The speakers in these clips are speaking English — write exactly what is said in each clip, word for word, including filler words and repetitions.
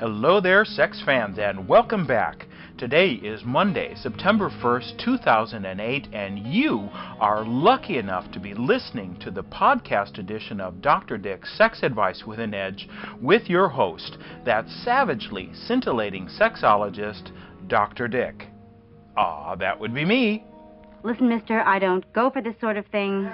Hello there, sex fans, and welcome back. Today is Monday, September first, two thousand eight, and you are lucky enough to be listening to the podcast edition of Doctor Dick's Sex Advice with an Edge with your host, that savagely scintillating sexologist, Doctor Dick. Ah, that would be me. Listen, mister, I don't go for this sort of thing.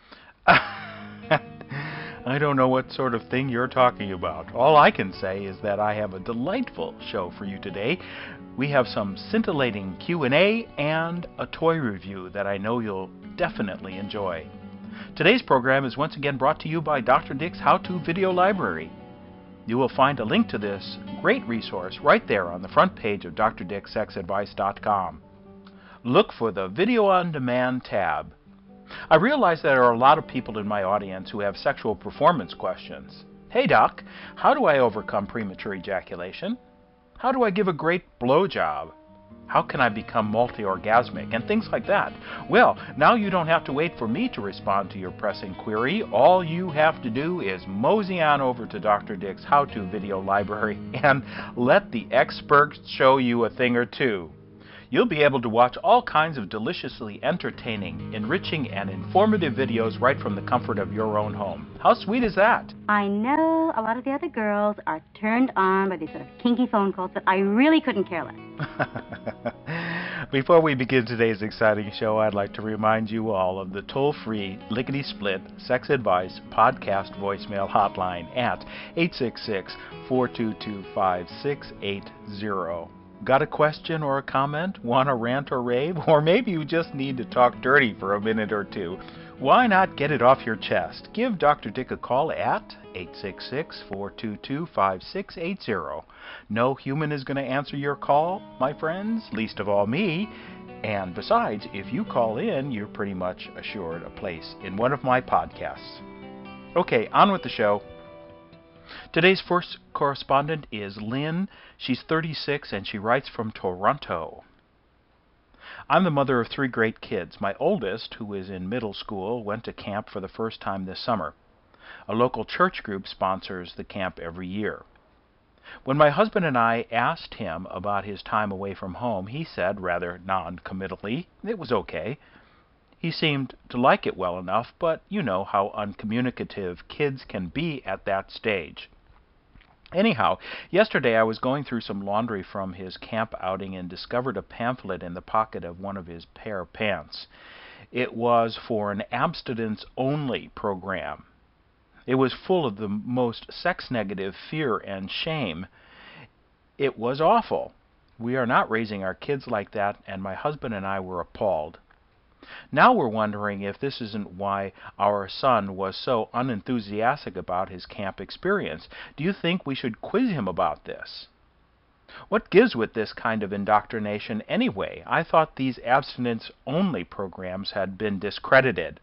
I don't know what sort of thing you're talking about. All I can say is that I have a delightful show for you today. We have some scintillating Q and A and a toy review that I know you'll definitely enjoy. Today's program is once again brought to you by Doctor Dick's How-To Video Library. You will find a link to this great resource right there on the front page of D R dick sex advice dot com. Look for the Video on Demand tab. I realize there are a lot of people in my audience who have sexual performance questions. Hey doc, how do I overcome premature ejaculation? How do I give a great blowjob? How can I become multi-orgasmic? And things like that. Well, now you don't have to wait for me to respond to your pressing query. All you have to do is mosey on over to Doctor Dick's How-To Video Library and let the experts show you a thing or two. You'll be able to watch all kinds of deliciously entertaining, enriching, and informative videos right from the comfort of your own home. How sweet is that? I know a lot of the other girls are turned on by these sort of kinky phone calls, but I really couldn't care less. Before we begin today's exciting show, I'd like to remind you all of the toll-free, lickety-split Sex Advice podcast voicemail hotline at eight six six, four two two, five six eight zero. Got a question or a comment? Want to rant or rave? Or maybe you just need to talk dirty for a minute or two. Why not get it off your chest? Give Doctor Dick a call at eight six six, four two two, five six eight zero. No human is going to answer your call, my friends, least of all me. And besides, if you call in, you're pretty much assured a place in one of my podcasts. Okay, on with the show. Today's first correspondent is Lynn. She's thirty-six and she writes from Toronto. I'm the mother of three great kids. My oldest, who is in middle school, went to camp for the first time this summer. A local church group sponsors the camp every year. When my husband and I asked him about his time away from home, he said, rather non-committally, it was okay. He seemed to like it well enough, but you know how uncommunicative kids can be at that stage. Anyhow, yesterday I was going through some laundry from his camp outing and discovered a pamphlet in the pocket of one of his pair of pants. It was for an abstinence-only program. It was full of the most sex-negative fear and shame. It was awful. We are not raising our kids like that, and my husband and I were appalled. Now we're wondering if this isn't why our son was so unenthusiastic about his camp experience. Do you think we should quiz him about this? What gives with this kind of indoctrination anyway? I thought these abstinence-only programs had been discredited.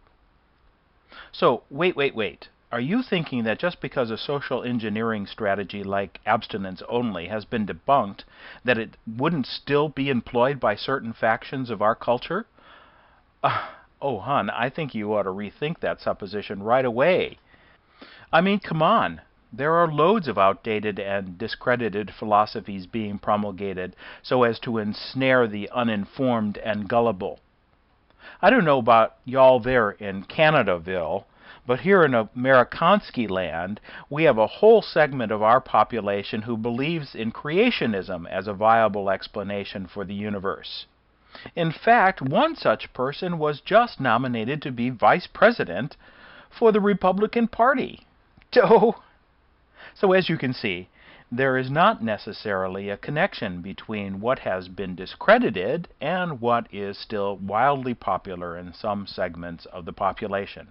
So, wait, wait, wait. Are you thinking that just because a social engineering strategy like abstinence-only has been debunked, that it wouldn't still be employed by certain factions of our culture? Uh, oh, hon, I think you ought to rethink that supposition right away. I mean, come on. There are loads of outdated and discredited philosophies being promulgated so as to ensnare the uninformed and gullible. I don't know about y'all there in Canadaville, but here in Amerikansky land, we have a whole segment of our population who believes in creationism as a viable explanation for the universe. In fact, one such person was just nominated to be vice president for the Republican Party. So, so as you can see, there is not necessarily a connection between what has been discredited and what is still wildly popular in some segments of the population.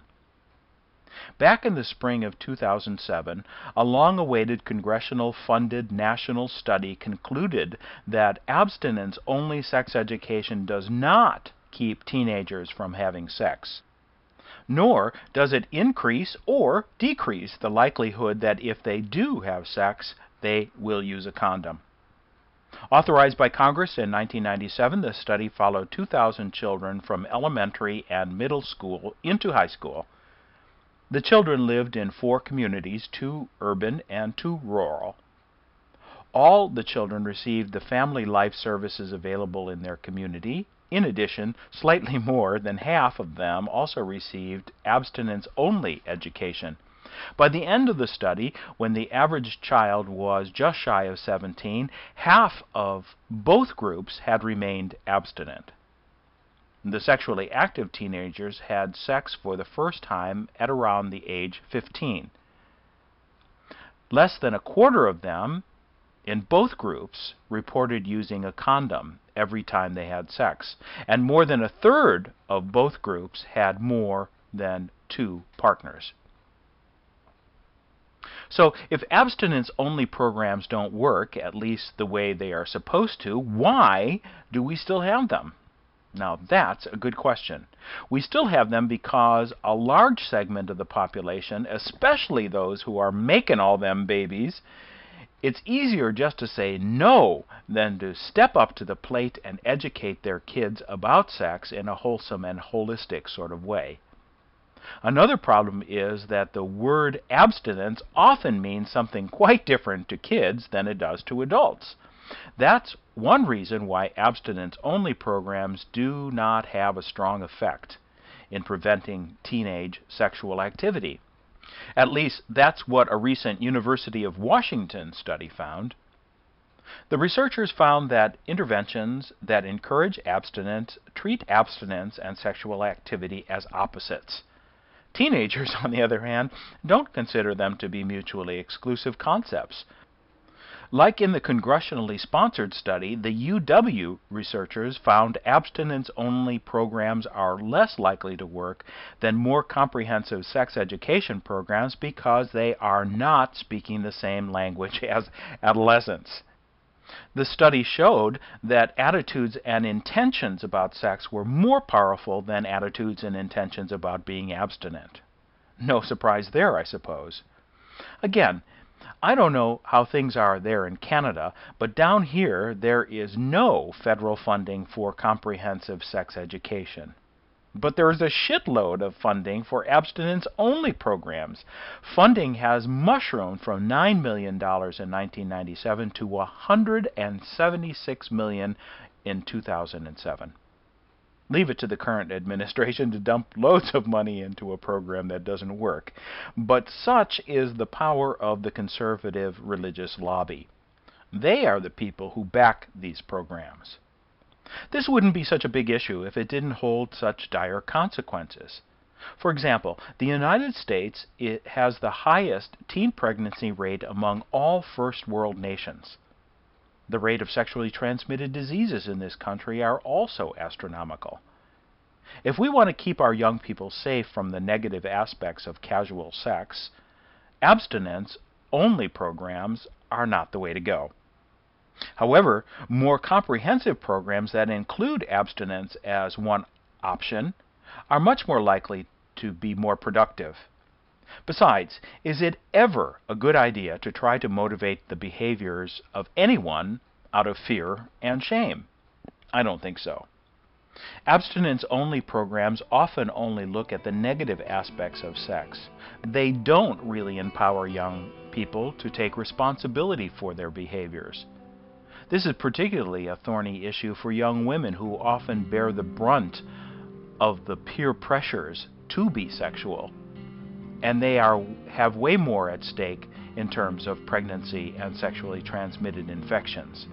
Back in the spring of two thousand seven, a long-awaited congressional-funded national study concluded that abstinence-only sex education does not keep teenagers from having sex, nor does it increase or decrease the likelihood that if they do have sex, they will use a condom. Authorized by Congress in nineteen ninety-seven, the study followed two thousand children from elementary and middle school into high school. The children lived in four communities, two urban and two rural. All the children received the family life services available in their community. In addition, slightly more than half of them also received abstinence-only education. By the end of the study, when the average child was just shy of seventeen, half of both groups had remained abstinent. The sexually active teenagers had sex for the first time at around the age fifteen. Less than a quarter of them in both groups reported using a condom every time they had sex, and more than a third of both groups had more than two partners. So, if abstinence-only programs don't work, at least the way they are supposed to, why do we still have them? Now, that's a good question. We still have them because a large segment of the population, especially those who are making all them babies, it's easier just to say no than to step up to the plate and educate their kids about sex in a wholesome and holistic sort of way. Another problem is that the word abstinence often means something quite different to kids than it does to adults. That's one reason why abstinence-only programs do not have a strong effect in preventing teenage sexual activity. At least, that's what a recent University of Washington study found. The researchers found that interventions that encourage abstinence treat abstinence and sexual activity as opposites. Teenagers, on the other hand, don't consider them to be mutually exclusive concepts. Like in the congressionally sponsored study, the U W researchers found abstinence-only programs are less likely to work than more comprehensive sex education programs because they are not speaking the same language as adolescents. The study showed that attitudes and intentions about sex were more powerful than attitudes and intentions about being abstinent. No surprise there, I suppose. Again, I don't know how things are there in Canada, but down here there is no federal funding for comprehensive sex education. But there is a shitload of funding for abstinence-only programs. Funding has mushroomed from nine million dollars in nineteen ninety-seven to one hundred seventy-six million dollars in two thousand seven. Leave it to the current administration to dump loads of money into a program that doesn't work. But such is the power of the conservative religious lobby. They are the people who back these programs. This wouldn't be such a big issue if it didn't hold such dire consequences. For example, the United States it has the highest teen pregnancy rate among all first world nations. The rate of sexually transmitted diseases in this country are also astronomical. If we want to keep our young people safe from the negative aspects of casual sex, abstinence-only programs are not the way to go. However, more comprehensive programs that include abstinence as one option are much more likely to be more productive. Besides, is it ever a good idea to try to motivate the behaviors of anyone out of fear and shame? I don't think so. Abstinence-only programs often only look at the negative aspects of sex. They don't really empower young people to take responsibility for their behaviors. This is particularly a thorny issue for young women who often bear the brunt of the peer pressures to be sexual, and they are have way more at stake in terms of pregnancy and sexually transmitted infections.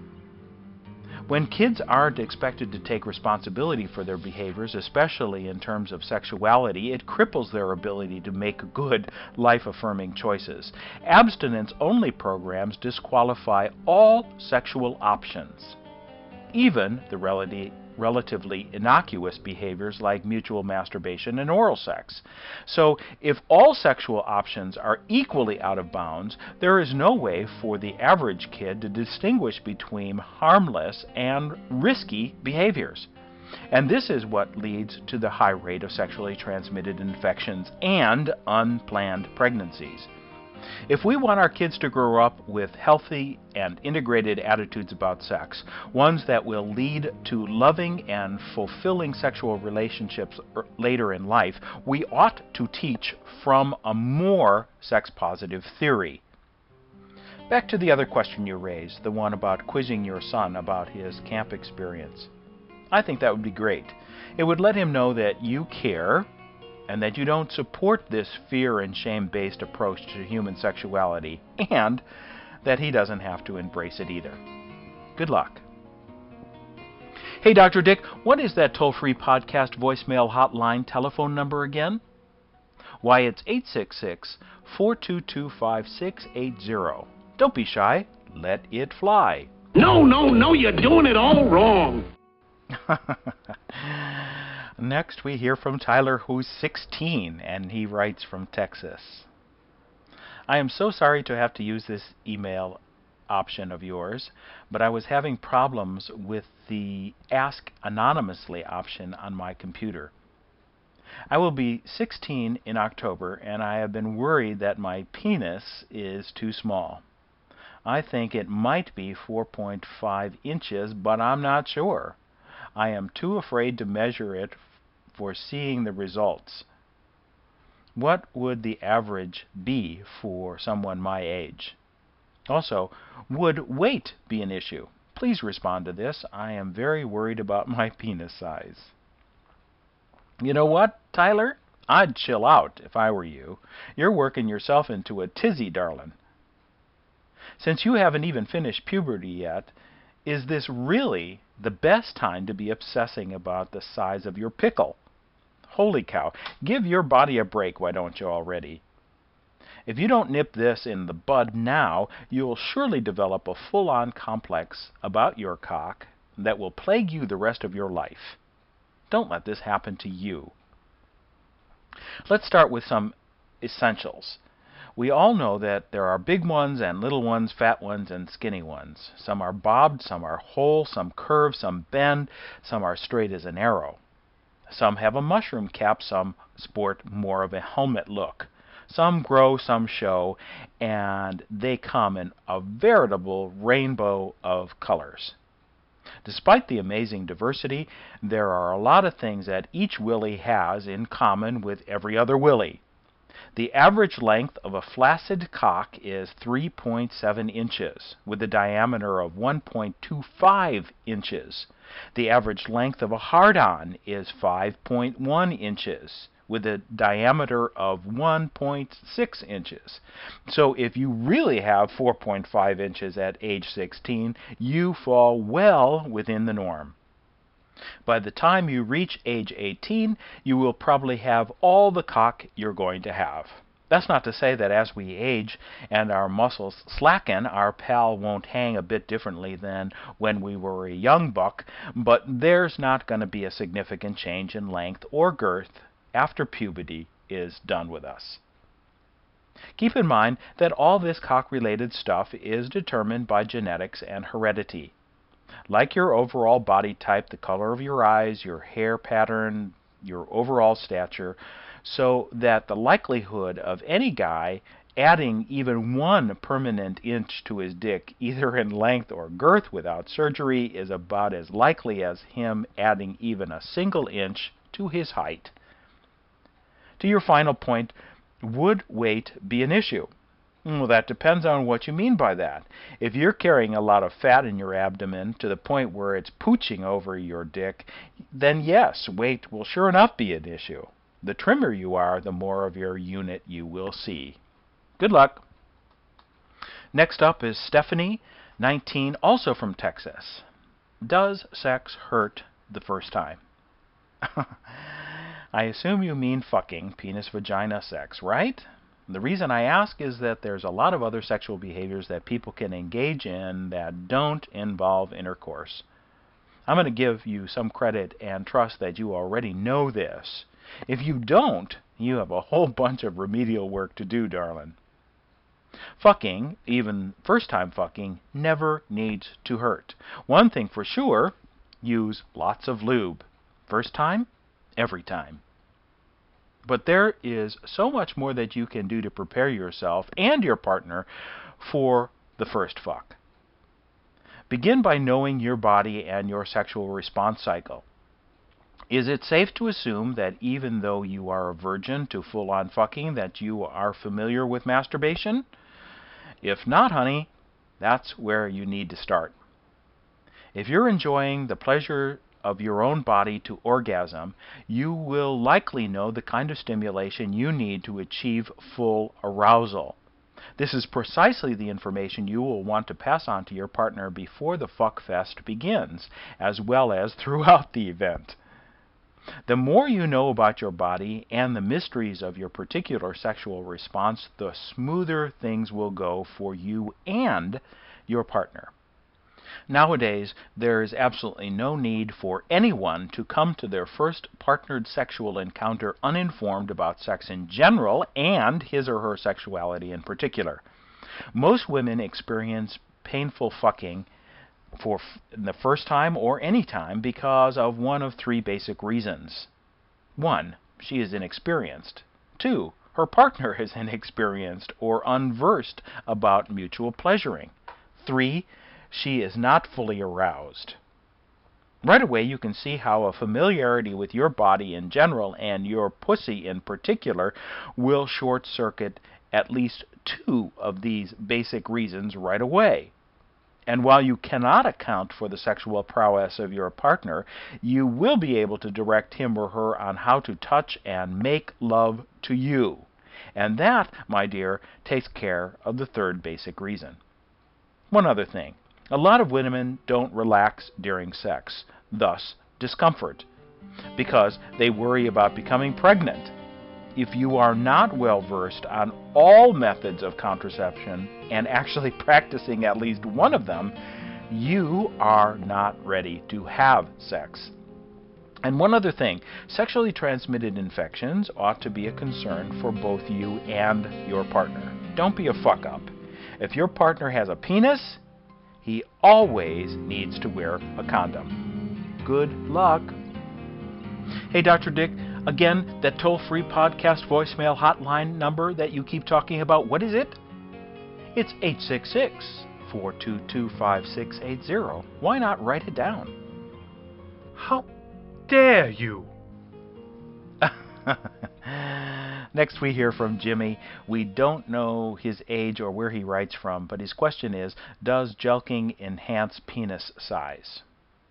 When kids aren't expected to take responsibility for their behaviors, especially in terms of sexuality, it cripples their ability to make good, life-affirming choices. Abstinence-only programs disqualify all sexual options, even the relatively relatively innocuous behaviors like mutual masturbation and oral sex. So, if all sexual options are equally out of bounds, there is no way for the average kid to distinguish between harmless and risky behaviors. And this is what leads to the high rate of sexually transmitted infections and unplanned pregnancies. If we want our kids to grow up with healthy and integrated attitudes about sex, ones that will lead to loving and fulfilling sexual relationships later in life, we ought to teach from a more sex-positive theory. Back to the other question you raised, the one about quizzing your son about his camp experience. I think that would be great. It would let him know that you care and that you don't support this fear and shame-based approach to human sexuality, and that he doesn't have to embrace it either. Good luck. Hey, Doctor Dick, what is that toll-free podcast voicemail hotline telephone number again? Why, it's eight six six, four two two, five six eight zero. Don't be shy. Let it fly. No, no, no, you're doing it all wrong. Next, we hear from Tyler, who's sixteen, and he writes from Texas. I am so sorry to have to use this email option of yours, but I was having problems with the Ask Anonymously option on my computer. I will be sixteen in October, and I have been worried that my penis is too small. I think it might be four point five inches, but I'm not sure. I am too afraid to measure it for seeing the results. What would the average be for someone my age? Also, would weight be an issue? Please respond to this. I am very worried about my penis size. You know what, Tyler? I'd chill out if I were you. You're working yourself into a tizzy, darling. Since you haven't even finished puberty yet, is this really the best time to be obsessing about the size of your pickle? Holy cow. Give your body a break, why don't you already? If you don't nip this in the bud now, you'll surely develop a full-on complex about your cock that will plague you the rest of your life. Don't let this happen to you. Let's start with some essentials. We all know that there are big ones and little ones, fat ones and skinny ones. Some are bobbed, some are whole, some curve, some bend, some are straight as an arrow. Some have a mushroom cap, some sport more of a helmet look. Some grow, some show, and they come in a veritable rainbow of colors. Despite the amazing diversity, there are a lot of things that each willy has in common with every other willy. The average length of a flaccid cock is three point seven inches, with a diameter of one point two five inches. The average length of a hard-on is five point one inches, with a diameter of one point six inches. So if you really have four point five inches at age sixteen, you fall well within the norm. By the time you reach age eighteen, you will probably have all the cock you're going to have. That's not to say that as we age and our muscles slacken, our pal won't hang a bit differently than when we were a young buck, but there's not going to be a significant change in length or girth after puberty is done with us. Keep in mind that all this cock-related stuff is determined by genetics and heredity. Like your overall body type, the color of your eyes, your hair pattern, your overall stature, so that the likelihood of any guy adding even one permanent inch to his dick, either in length or girth without surgery, is about as likely as him adding even a single inch to his height. To your final point, would weight be an issue? Well, that depends on what you mean by that. If you're carrying a lot of fat in your abdomen to the point where it's pooching over your dick, then yes, weight will sure enough be an issue. The trimmer you are, the more of your unit you will see. Good luck. Next up is Stephanie, nineteen, also from Texas. Does sex hurt the first time? I assume you mean fucking, penis-vagina sex, right? The reason I ask is that there's a lot of other sexual behaviors that people can engage in that don't involve intercourse. I'm going to give you some credit and trust that you already know this. If you don't, you have a whole bunch of remedial work to do, darling. Fucking, even first-time fucking, never needs to hurt. One thing for sure, use lots of lube. First time, every time. But there is so much more that you can do to prepare yourself and your partner for the first fuck. Begin by knowing your body and your sexual response cycle. Is it safe to assume that even though you are a virgin to full-on fucking, that you are familiar with masturbation? If not, honey, That's where you need to start. If you're enjoying the pleasure of your own body to orgasm, you will likely know the kind of stimulation you need to achieve full arousal. This is precisely the information you will want to pass on to your partner before the fuck fest begins, as well as throughout the event. The more you know about your body and the mysteries of your particular sexual response, the smoother things will go for you and your partner. Nowadays, there is absolutely no need for anyone to come to their first partnered sexual encounter uninformed about sex in general and his or her sexuality in particular. Most women experience painful fucking for f- the first time or any time because of one of three basic reasons. One, she is inexperienced. Two, her partner is inexperienced or unversed about mutual pleasuring. Three, she is not fully aroused. Right away you can see how a familiarity with your body in general and your pussy in particular will short-circuit at least two of these basic reasons right away. And while you cannot account for the sexual prowess of your partner, you will be able to direct him or her on how to touch and make love to you. And that, my dear, takes care of the third basic reason. One other thing. A lot of women don't relax during sex, thus discomfort, because they worry about becoming pregnant. If you are not well versed on all methods of contraception and actually practicing at least one of them, you are not ready to have sex. And one other thing, sexually transmitted infections ought to be a concern for both you and your partner. Don't be a fuck up. If your partner has a penis, he always needs to wear a condom. Good luck. Hey, Doctor Dick, again, that toll-free podcast voicemail hotline number that you keep talking about, what is it? It's eight six six, four two two, five six eight zero. Why not write it down? How dare you? Next we hear from Jimmy. We don't know his age or where he writes from, but his question is, does jelqing enhance penis size?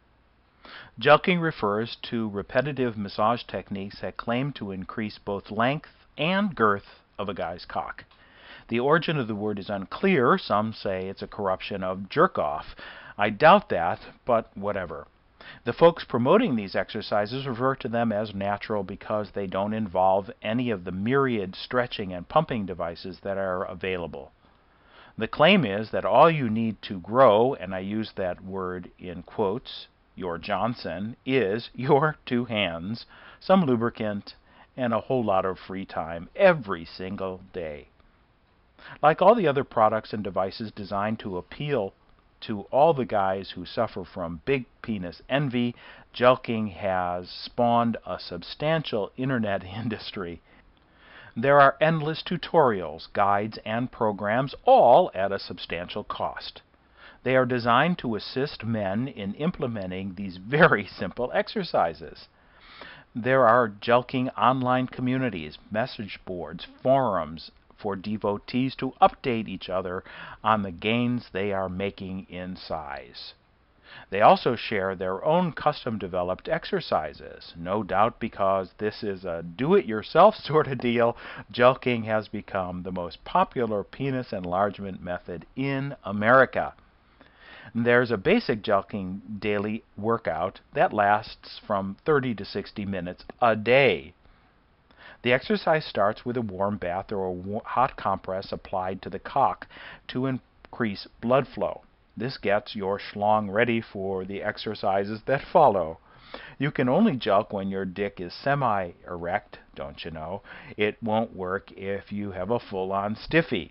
Jelqing refers to repetitive massage techniques that claim to increase both length and girth of a guy's cock. The origin of the word is unclear. Some say it's a corruption of jerk-off. I doubt that, but whatever. The folks promoting these exercises refer to them as natural because they don't involve any of the myriad stretching and pumping devices that are available. The claim is that all you need to grow, and I use that word in quotes, your Johnson, is your two hands, some lubricant, and a whole lot of free time every single day. Like all the other products and devices designed to appeal to all the guys who suffer from big penis envy, jelqing has spawned a substantial internet industry. There are endless tutorials, guides, and programs, all at a substantial cost. They are designed to assist men in implementing these very simple exercises. There are jelqing online communities, message boards, forums, for devotees to update each other on the gains they are making in size. They also share their own custom-developed exercises. No doubt because this is a do-it-yourself sort of deal, jelqing has become the most popular penis enlargement method in America. There's a basic jelqing daily workout that lasts from thirty to sixty minutes a day. The exercise starts with a warm bath or a hot compress applied to the cock to increase blood flow. This gets your schlong ready for the exercises that follow. You can only jelq when your dick is semi-erect, don't you know? It won't work if you have a full-on stiffy.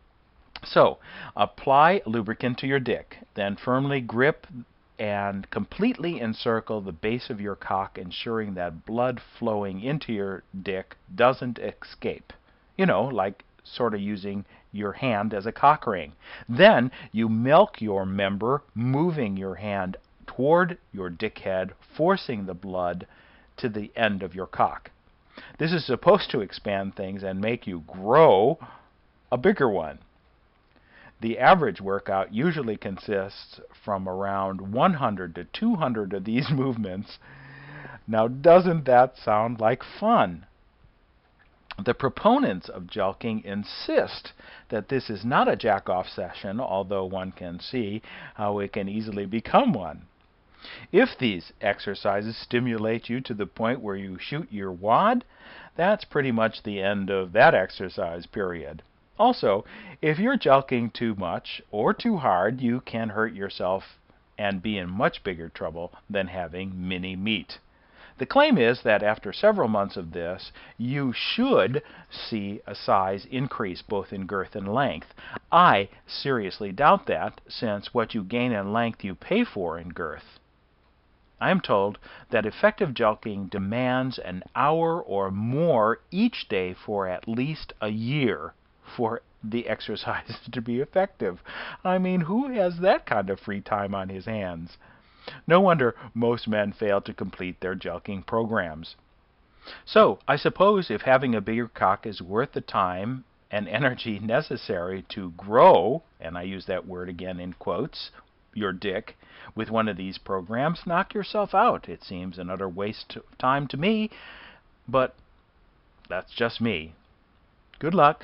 So, apply lubricant to your dick, then firmly grip and completely encircle the base of your cock, ensuring that blood flowing into your dick doesn't escape. You know, like sort of using your hand as a cock ring. Then you milk your member, moving your hand toward your dick head, forcing the blood to the end of your cock. This is supposed to expand things and make you grow a bigger one. The average workout usually consists from around one hundred to two hundred of these movements. Now, doesn't that sound like fun? The proponents of julking insist that this is not a jack-off session, although one can see how it can easily become one. If these exercises stimulate you to the point where you shoot your wad, that's pretty much the end of that exercise period. Also, if you're julking too much or too hard, you can hurt yourself and be in much bigger trouble than having mini meat. The claim is that after several months of this, you should see a size increase both in girth and length. I seriously doubt that, since what you gain in length you pay for in girth. I am told that effective julking demands an hour or more each day for at least a year for the exercises to be effective. I mean, who has that kind of free time on his hands? No wonder most men fail to complete their julking programs. So, I suppose if having a bigger cock is worth the time and energy necessary to grow, and I use that word again in quotes, your dick, with one of these programs, knock yourself out. It seems an utter waste of time to me, but that's just me. Good luck.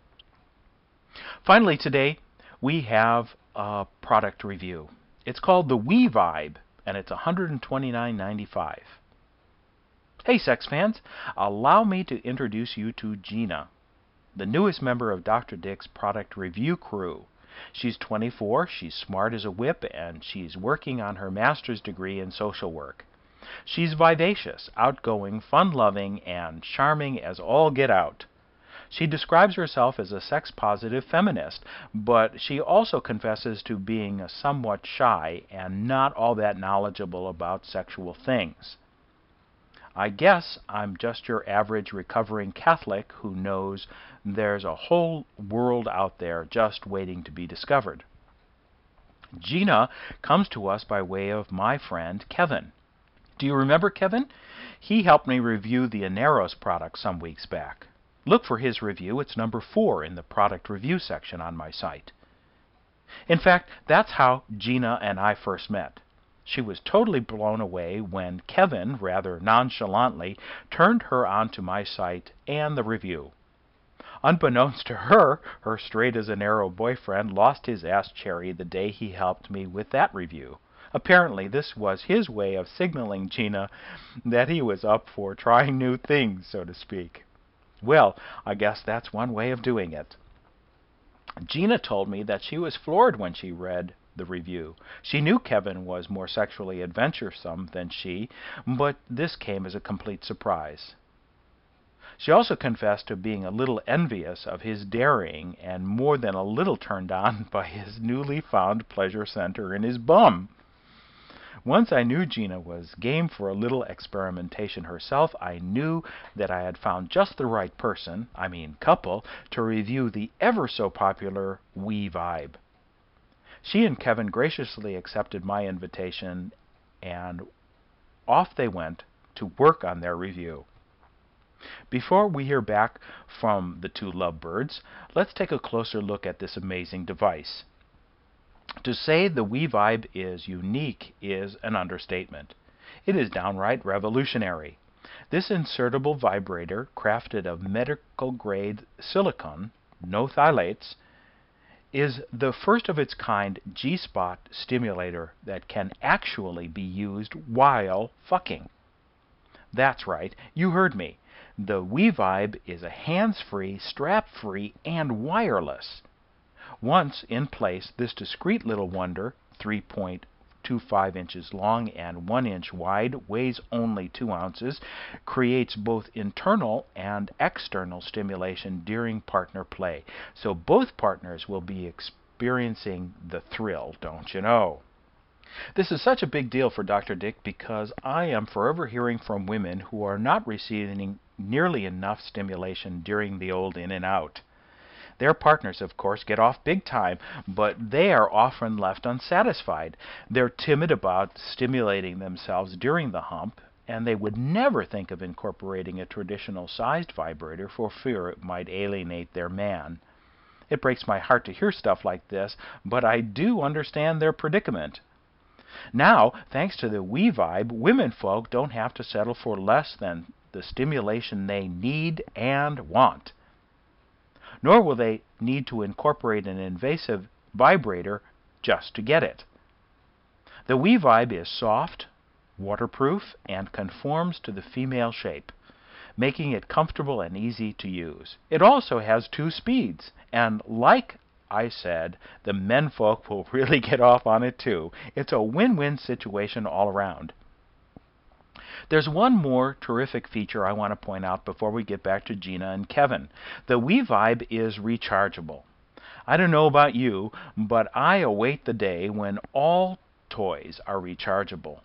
Finally today, we have a product review. It's called the We-Vibe, and it's one hundred twenty-nine ninety-five. Hey, sex fans, allow me to introduce you to Gina, the newest member of Doctor Dick's product review crew. She's twenty-four, she's smart as a whip, and she's working on her master's degree in social work. She's vivacious, outgoing, fun-loving, and charming as all get out. She describes herself as a sex-positive feminist, but she also confesses to being somewhat shy and not all that knowledgeable about sexual things. I guess I'm just your average recovering Catholic who knows there's a whole world out there just waiting to be discovered. Gina comes to us by way of my friend Kevin. Do you remember Kevin? He helped me review the Aneros product some weeks back. Look for his review. It's number four in the product review section on my site. In fact, that's how Gina and I first met. She was totally blown away when Kevin, rather nonchalantly, turned her onto my site and the review. Unbeknownst to her, her straight-as-an-arrow boyfriend lost his ass cherry the day he helped me with that review. Apparently, this was his way of signaling Gina that he was up for trying new things, so to speak. Well, I guess that's one way of doing it. Gina told me that she was floored when she read the review. She knew Kevin was more sexually adventuresome than she, but this came as a complete surprise. She also confessed to being a little envious of his daring and more than a little turned on by his newly found pleasure center in his bum. Once I knew Gina was game for a little experimentation herself, I knew that I had found just the right person, I mean couple, to review the ever-so-popular We-Vibe. She and Kevin graciously accepted my invitation, and off they went to work on their review. Before we hear back from the two lovebirds, let's take a closer look at this amazing device. To say the We-Vibe is unique is an understatement. It is downright revolutionary. This insertable vibrator, crafted of medical-grade silicone, no phthalates, is the first of its kind G-spot stimulator that can actually be used while fucking. That's right, you heard me. The We-Vibe is a hands-free, strap-free, and wireless. Once in place, this discreet little wonder, three point two five inches long and one inch wide, weighs only two ounces, creates both internal and external stimulation during partner play. So both partners will be experiencing the thrill, don't you know? This is such a big deal for Doctor Dick because I am forever hearing from women who are not receiving nearly enough stimulation during the old in and out. Their partners, of course, get off big time, but they are often left unsatisfied. They're timid about stimulating themselves during the hump, and they would never think of incorporating a traditional-sized vibrator for fear it might alienate their man. It breaks my heart to hear stuff like this, but I do understand their predicament. Now, thanks to the WeVibe, women folk don't have to settle for less than the stimulation they need and want. Nor will they need to incorporate an invasive vibrator just to get it. The WeVibe is soft, waterproof, and conforms to the female shape, making it comfortable and easy to use. It also has two speeds, and like I said, the menfolk will really get off on it too. It's a win-win situation all around. There's one more terrific feature I want to point out before we get back to Gina and Kevin. The WeVibe is rechargeable. I don't know about you, but I await the day when all toys are rechargeable.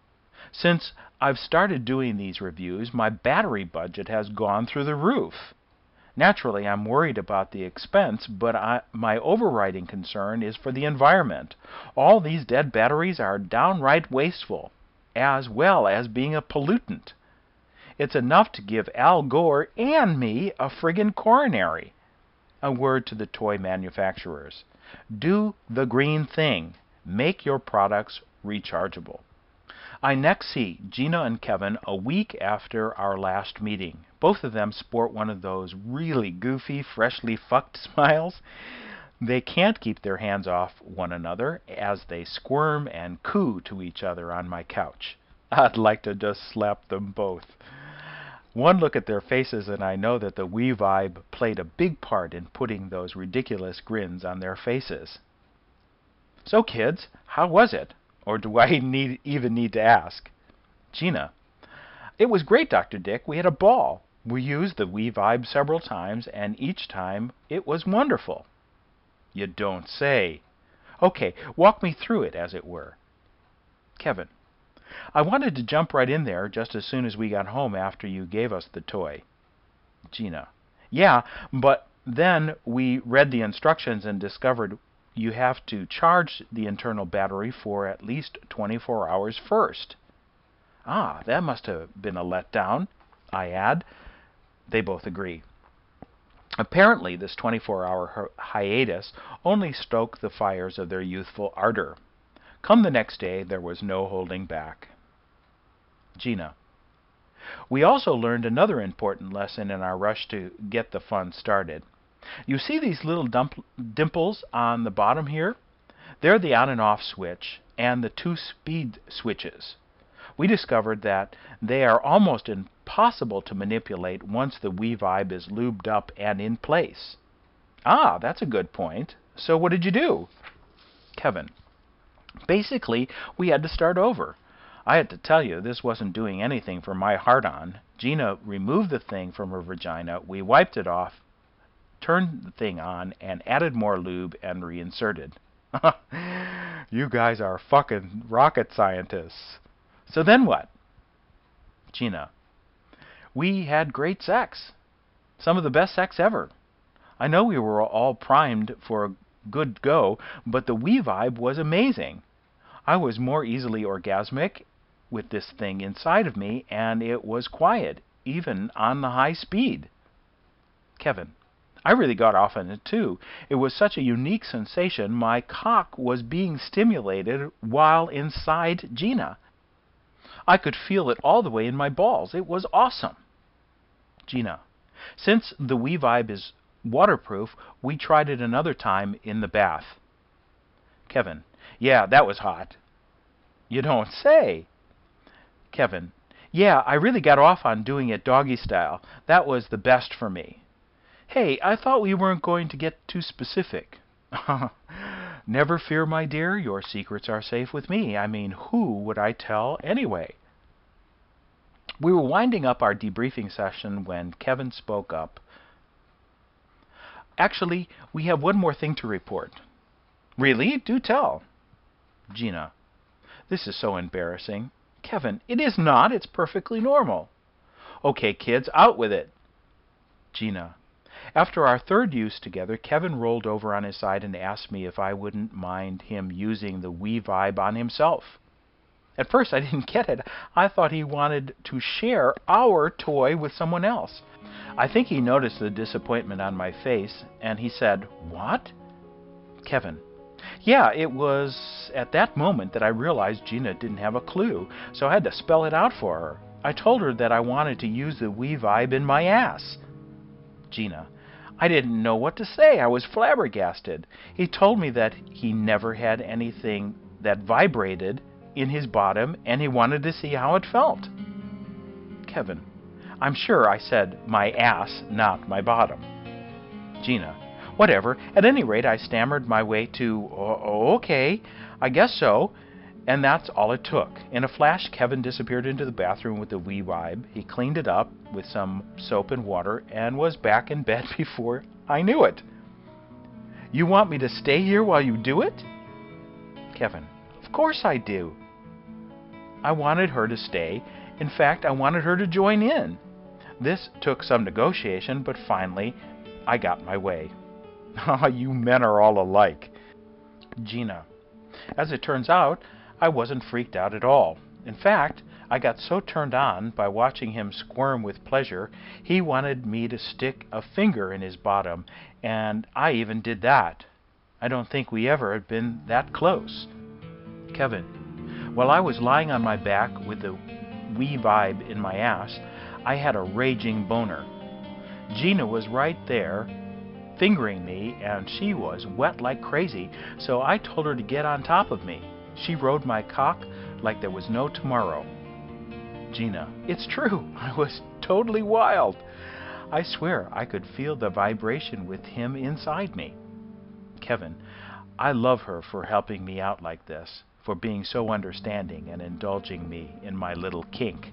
Since I've started doing these reviews, my battery budget has gone through the roof. Naturally, I'm worried about the expense, but I, my overriding concern is for the environment. All these dead batteries are downright wasteful, as well as being a pollutant. It's enough to give Al Gore and me a friggin' coronary. A word to the toy manufacturers. Do the green thing. Make your products rechargeable. I next see Gina and Kevin a week after our last meeting. Both of them sport one of those really goofy, freshly fucked smiles. They can't keep their hands off one another as they squirm and coo to each other on my couch. I'd like to just slap them both. One look at their faces and I know that the WeVibe played a big part in putting those ridiculous grins on their faces. So kids, how was it? Or do I need, even need to ask? Gina: It was great, Doctor Dick. We had a ball. We used the WeVibe several times, and each time it was wonderful. You don't say. Okay, walk me through it, as it were. Kevin: I wanted to jump right in there just as soon as we got home after you gave us the toy. Gina: Yeah, but then we read the instructions and discovered you have to charge the internal battery for at least twenty-four hours first. Ah, that must have been a letdown, I add. They both agree. Apparently, this twenty-four hour hiatus only stoked the fires of their youthful ardor. Come the next day, there was no holding back. Gina: We also learned another important lesson in our rush to get the fun started. You see these little dump dimples on the bottom here? They're the on and off switch and the two speed switches. We discovered that they are almost impossible to manipulate once the WeVibe is lubed up and in place. Ah, that's a good point. So what did you do? Kevin: Basically, we had to start over. I had to tell you, this wasn't doing anything for my heart-on. Gina removed the thing from her vagina, we wiped it off, turned the thing on, and added more lube and reinserted. You guys are fucking rocket scientists. So then what? Gina: We had great sex. Some of the best sex ever. I know we were all primed for a good go, but the WeVibe was amazing. I was more easily orgasmic with this thing inside of me, and it was quiet, even on the high speed. Kevin: I really got off on it too. It was such a unique sensation. My cock was being stimulated while inside Gina. I could feel it all the way in my balls. It was awesome. Gina: Since the WeVibe is waterproof, we tried it another time in the bath. Kevin: Yeah, that was hot. You don't say. Kevin: Yeah, I really got off on doing it doggy style. That was the best for me. Hey, I thought we weren't going to get too specific. Never fear, my dear. Your secrets are safe with me. I mean, who would I tell anyway? We were winding up our debriefing session when Kevin spoke up. Actually, we have one more thing to report. Really? Do tell. Gina: This is so embarrassing. Kevin: It is not. It's perfectly normal. Okay, kids, out with it. Gina: After our third use together, Kevin rolled over on his side and asked me if I wouldn't mind him using the WeVibe on himself. At first, I didn't get it. I thought he wanted to share our toy with someone else. I think he noticed the disappointment on my face, and he said, "What?" Kevin: "Yeah, it was at that moment that I realized Gina didn't have a clue, so I had to spell it out for her. I told her that I wanted to use the We Vibe in my ass." Gina: "I didn't know what to say. I was flabbergasted. He told me that he never had anything that vibrated in his bottom, and he wanted to see how it felt." Kevin: "I'm sure I said my ass, not my bottom." Gina: "Whatever. At any rate, I stammered my way to, oh, okay, I guess so." And that's all it took. In a flash, Kevin disappeared into the bathroom with the We Vibe. He cleaned it up with some soap and water and was back in bed before I knew it. "You want me to stay here while you do it?" Kevin: "Of course I do." I wanted her to stay. In fact, I wanted her to join in. This took some negotiation, but finally, I got my way. Ah, you men are all alike. Gina: "As it turns out, I wasn't freaked out at all. In fact, I got so turned on by watching him squirm with pleasure, he wanted me to stick a finger in his bottom, and I even did that. I don't think we ever had been that close." Kevin: "While I was lying on my back with the We Vibe in my ass, I had a raging boner. Gina was right there, fingering me, and she was wet like crazy, so I told her to get on top of me. She rode my cock like there was no tomorrow." Gina: "It's true. I was totally wild. I swear I could feel the vibration with him inside me." Kevin: "I love her for helping me out like this, for being so understanding and indulging me in my little kink."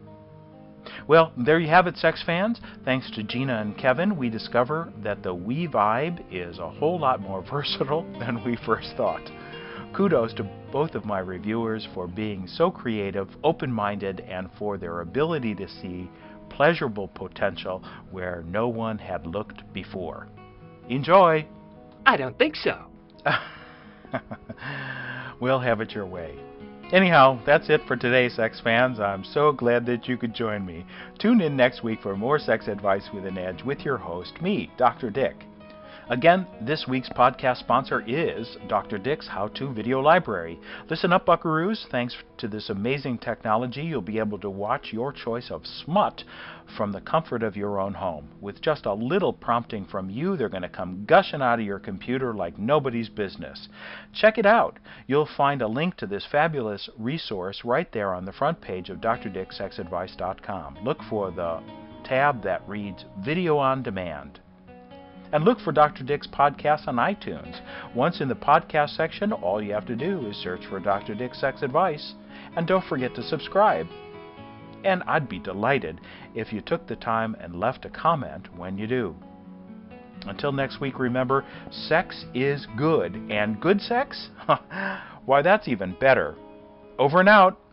Well, there you have it, sex fans. Thanks to Gina and Kevin, we discover that the We Vibe is a whole lot more versatile than we first thought. Kudos to both of my reviewers for being so creative, open-minded, and for their ability to see pleasurable potential where no one had looked before. Enjoy! I don't think so. We'll have it your way. Anyhow, that's it for today, sex fans. I'm so glad that you could join me. Tune in next week for more Sex Advice with an Edge with your host, me, Doctor Dick. Again, this week's podcast sponsor is Doctor Dick's How-To Video Library. Listen up, buckaroos. Thanks to this amazing technology, you'll be able to watch your choice of smut from the comfort of your own home. With just a little prompting from you, they're going to come gushing out of your computer like nobody's business. Check it out. You'll find a link to this fabulous resource right there on the front page of D R dick sex advice dot com. Look for the tab that reads Video on Demand. And look for Doctor Dick's podcast on iTunes. Once in the podcast section, all you have to do is search for Doctor Dick Sex Advice. And don't forget to subscribe. And I'd be delighted if you took the time and left a comment when you do. Until next week, remember, sex is good. And good sex? Why, that's even better. Over and out.